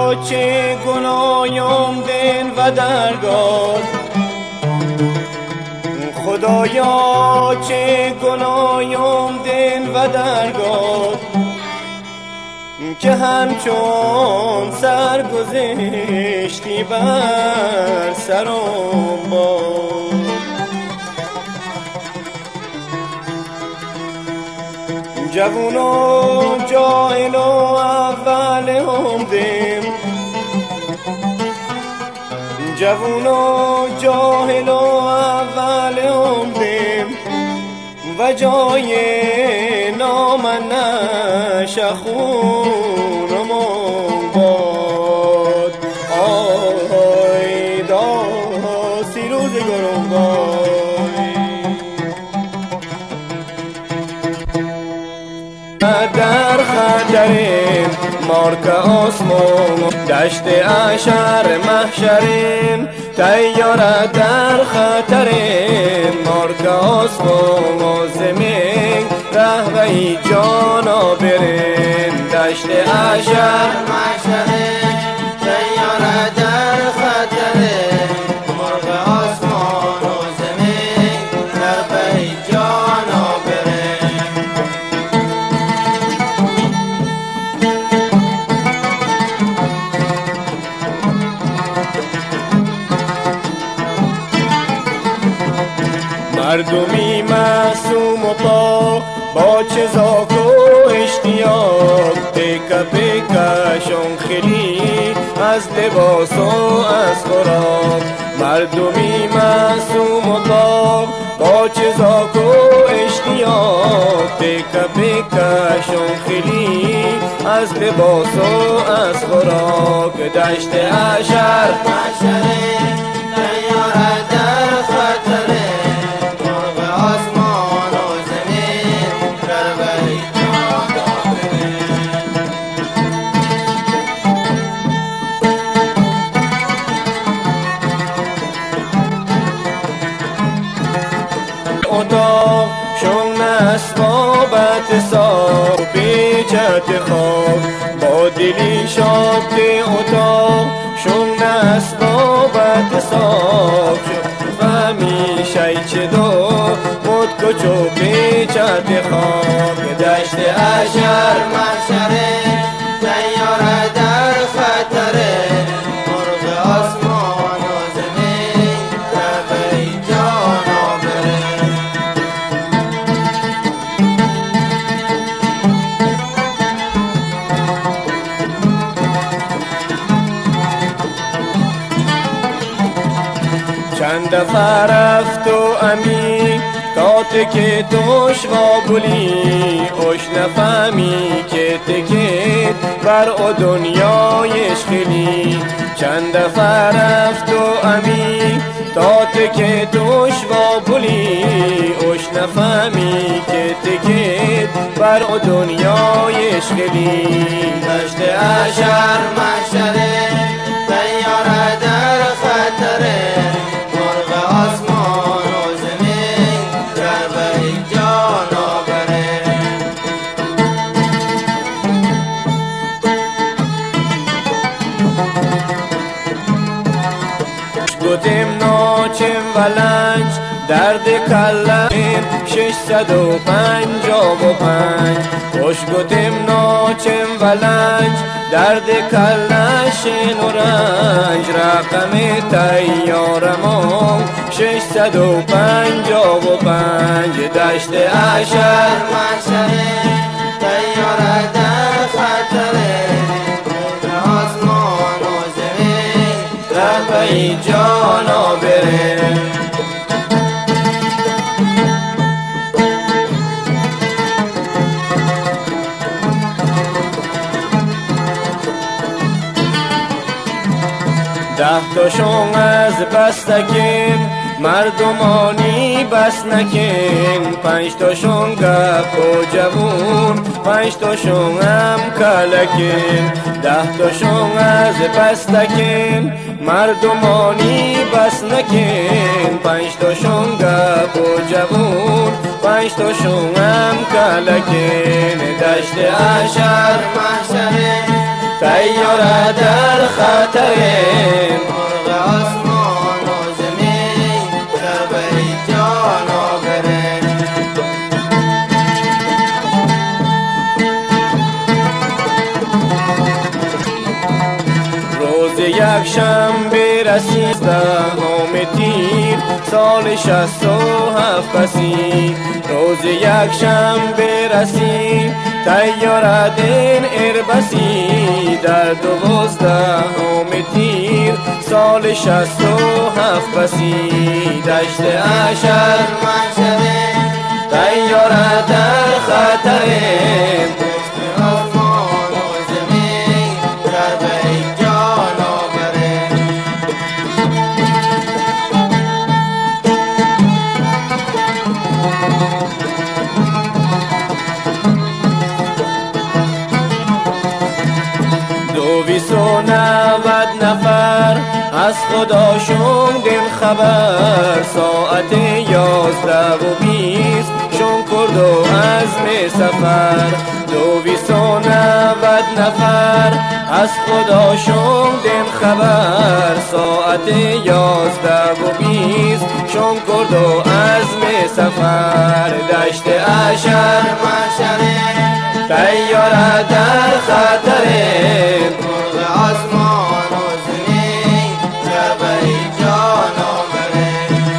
چه گنایم دین و درگاه، خدایا چه گنایم دین و درگاه، که همچون سرگذشتی بر سرم باد. جوون و جاهل و اول عمرم، جوون و جاهل و اول عمرم، و جای نامنش خونم باد. آی داسی روزگارم باد. در خطریم مارک آسمان، دشت اشر محشریم، تیاره در خطریم مارک آسمان و زمین، رهبه جانا بریم. دشت اشر محشریم، تیاره در خطریم، مارک آسمان و زمین، رهبه جانا بریم. مردمی معصوم و پاک با چه ذوق و اشتیاق، پیکا پیکاشون خیلی از لباس و از خوراک. مردمی معصوم و پاک با چه ذوق و اشتیاق، پیکا پیکاشون خیلی از لباس و از خوراک. دشت اشر محشریم، تیاره در خطریم، اتاق شون اسبابت صاف بیجت خواب، با دلی شاد اتاق شون اسبابت صاف، همیشه چه دو مد کچو بیجت خواب. دشت اشر محشریم، تیاره در خطریم، مرغ آسمان و زمین، رهبه جانا بریم. چند دفعه رفت و امی تات که توش غابولی، اوش نفهمی که تکید بر او دنیایش خیلی. چند دفعه رفت و امی تات که توش غابولی، اوش نفهمی که تکید بر او دنیایش خیلی. دشت اشر محشریم، تیاره در خطریم، مرغ آسمان و زمین، رهبه جانا بریم. گوتیم ناچم و لنج درد کلم 655. خوش گوتیم ناچم و لنج درد کلش و رنج، رقم تیارم 655. دشت اشر محشریم، تیاره در خطریم، مرغ آسمان و زمین، رهبه جانا بریم. ده تاشون از بستکین مردمانی بس نکن، 5 تاشون گپ و جوون 5 تاشون هم کلکن. 10 تاشون از بستکین مردمانی بس نکن، 5 تاشون گپ و جوون 5 تاشون هم کلکن. دشت اشر محشریم، تیاره در روز یک شنبه رسید دهم تیر سال 67 پسید. روز یک شنبه رسید تیاره دین اربسی در 12 تیر سال 67 پسید. دشت اشر محشره تیاره در خطره آسمان و زمین ضربه جان آوره. دویست و 90 نفر از خداشون دل خبر ساعت 11:20 شون کرد و عزم سفر. 290 نفر از خداشون دل خبر ساعت 11:20 شون کرد و عزم سفر. دشت اشر محشره تیاره در خطره مرغ آسمان و زمین ضربه جان آوره.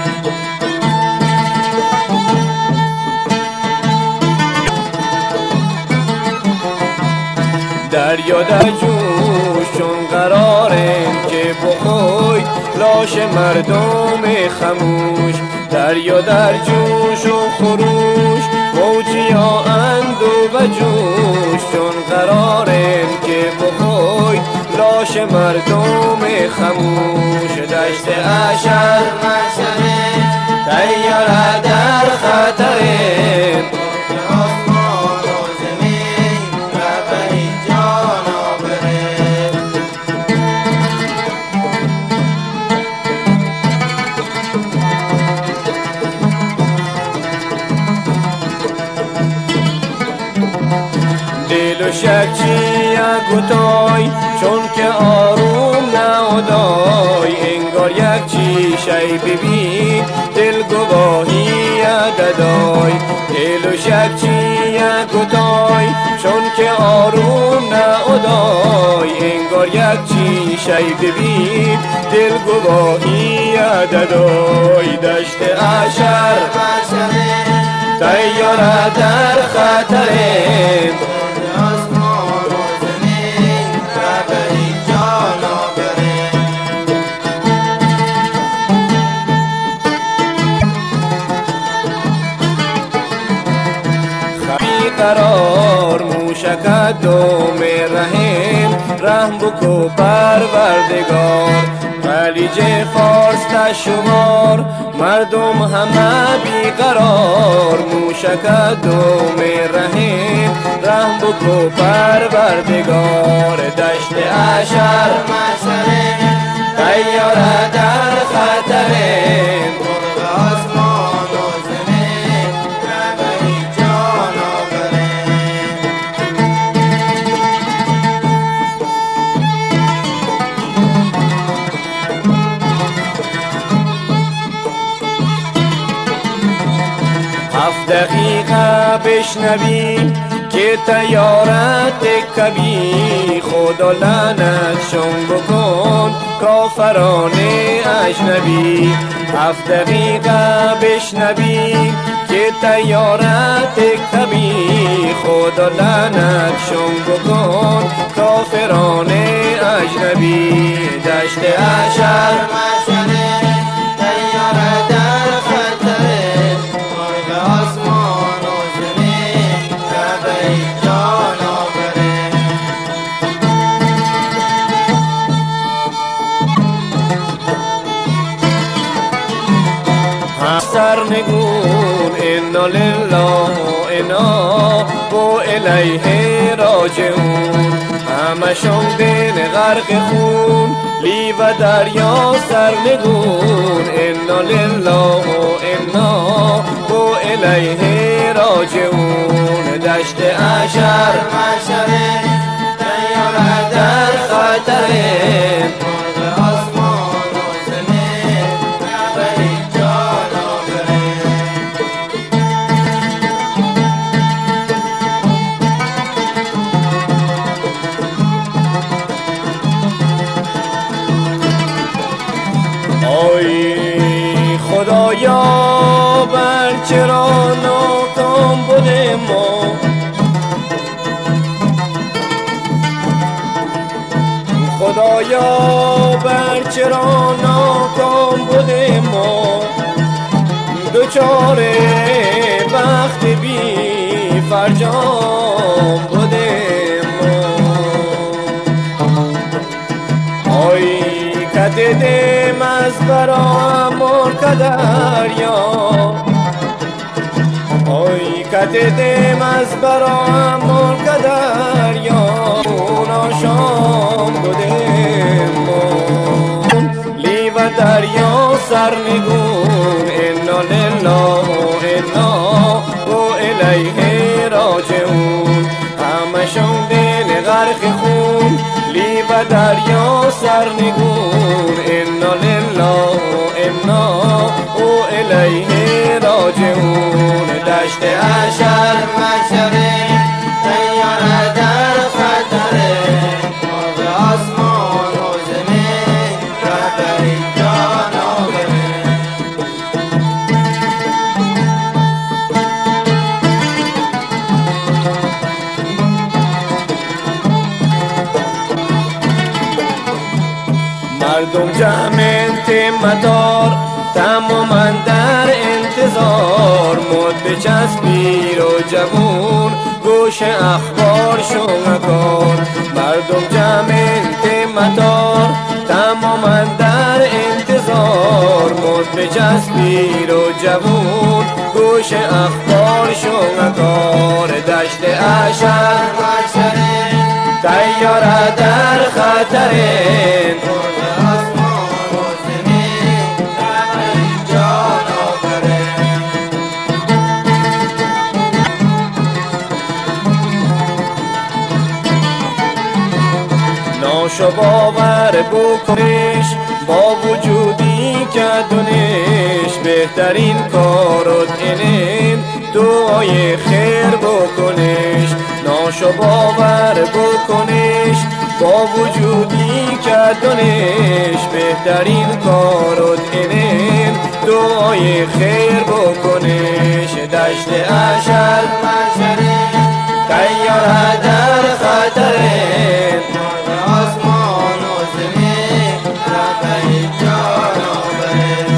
دریا در جوش چون قرارن که بخوی لاش مردم خموش. دریا در جوش و خروش موجی ها اندو و جوش چون قرارن که بخوی لاش مردم خموش. دشت اشر محشره تیاره در خطره آسمان و زمین ضربه جان آوره. دل و شکچی گوتای چون که آروم نهادای انگار یک چی شی ببین دل گواهی ددای. دل و شکچی گوتای چون که آروم نهادای انگار یک چی شی ببین دل گواهی ددای. دشت اشر محشره تیاره در خطره آسمان و زمین ضربه جان آوره. خبی قرار موشک دوم رحم رحم بکو پروردگار. خلیج فارس تشمار مردم همه بیقرار موشک دوم رحم رحم بکو پروردگار. دشت اشر محشره تیاره در خطره مرغ آسمان و زمین ضربه جان آوره. هفت دقیقه بشنوی که تیارت کبی خدا لعنتشون بکن کافران اجنبی. هفت دقیقه بشنوی که تیارت کبی خدا لعنتشون بکن کافران اجنبی. دشت اشر محشره تیاره در خطره مرغ آسمان و زمین ضربه جان آوره. سرنگون انا لله و انا و الیه راجعون. همشون دل غرق خون لی و دریا سرنگون انا لله و انا و الیه راجعون. دشت اشر محشره تیاره در خطره مرغ آسمان و زمین ضربه جان آوره. آی خدایا بر چرا ناکام بوده ما، خدایا بر چرا ناکام بوده ما، دوچاره بخت بی فرجام بوده ما. آی کتیدیم از برا مرکدر یا، آی کتیدیم از برا مرکدر یا، اونا شام بودیم ما. لی و دریا سرنگون انا لله و انا و الیه راجعون، همشون دل غرق خون. لی و دریا سرنگون انا لله و انا و الیه راجعون. دشت اشر مشره تیاره در خطره، مرغ آسمان و زمین رهبری جان آوره. مردم جمع تمتار تماما در انتظار، مد بچسب پیر و جوون گوش اخبار شمکار. مردم جمع تمتار تماما در انتظار، مد بچسب پیر و جوون گوش اخبار شمکار. دشت اشر مشره تیاره در خطره، ناشو باور بکنش با وجودی که دونش، بهترین کارت اینه دعای خیر بکنش. ناشو باور بکنش با وجودی که دونش، بهترین کارت اینه دعای خیر بکنش. دشت اشر مشره تیاره در خطره، آسمان و زمین رهبری جان آوره.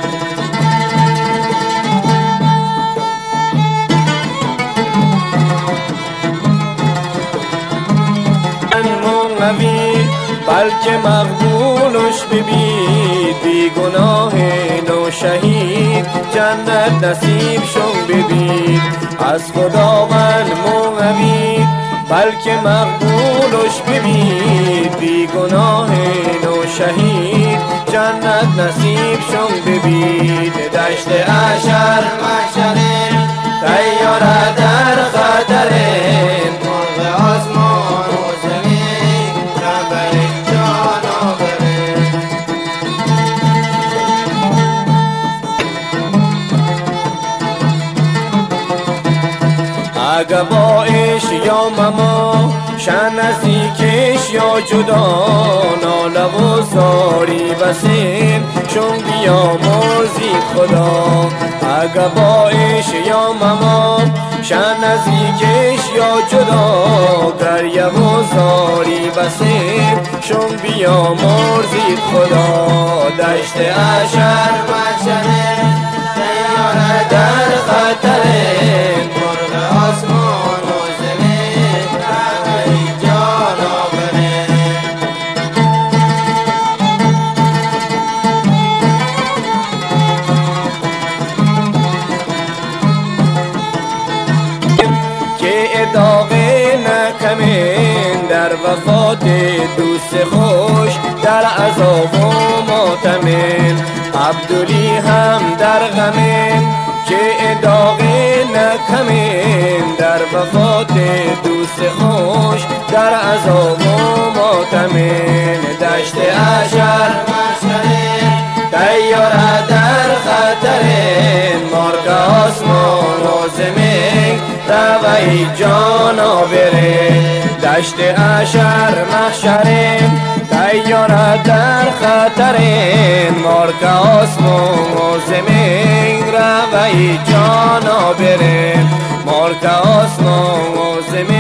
منقوی بلکه مقبولش ببید، بی گناه نو شهید جنت نصیب شون ببید. از خداوند منقوی بلکه مقبولش ببید، بی گناه نو شهید جنت نصیب شون ببید. دشت اشر مشره تیاره در خطره، مرغ آسمان و زمین رهبری جان آوره. اگه با عشق یا مما شن نزدیکش یا جدا، ناله و زاری بسیم چون بیامرزی خدا. اگه با عشق یا مما شن نزدیکش یا جدا، گریه و زاری بسیم چون بیامرزی خدا. دشت اشر مشره تیاره در خطره، مرغ آسمان و زمین رهبری جان آوره. که اداغه نکمین در وفات دوست خوش، در عذاب و ماتمین. عبدالی هم در غمین که اداغه نکمین، در وفات دوست خوش، در عذاب و ماتمین. دشت اشر مشره تیاره در خطره، مرغ آسمان و زمین روی جان آوره. دشت اشر محشره سیاره در خطرین مارک آسمون و زمین روی جانا برین مارک آسمون و زمین